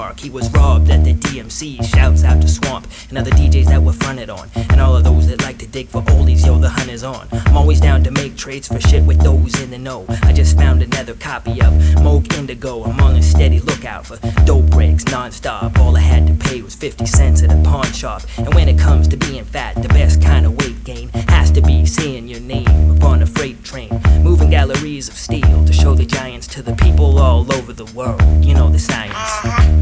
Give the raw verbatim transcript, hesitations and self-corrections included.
Park. He was robbed at the D M C. Shouts out to Swamp and other D Js that were fronted on, and all of those that like to dig for oldies. Yo, the hunt is on. I'm always down to make trades for shit with those in the know. I just found another copy of Moog Indigo. I'm on a steady lookout for dope breaks non-stop. All I had to pay was fifty cents at a pawn shop. And when it comes to being fat, the best kind of weight gain has to be seeing your name upon a freight train, moving galleries of steel to show the giants to the people all over the world. You know the sign.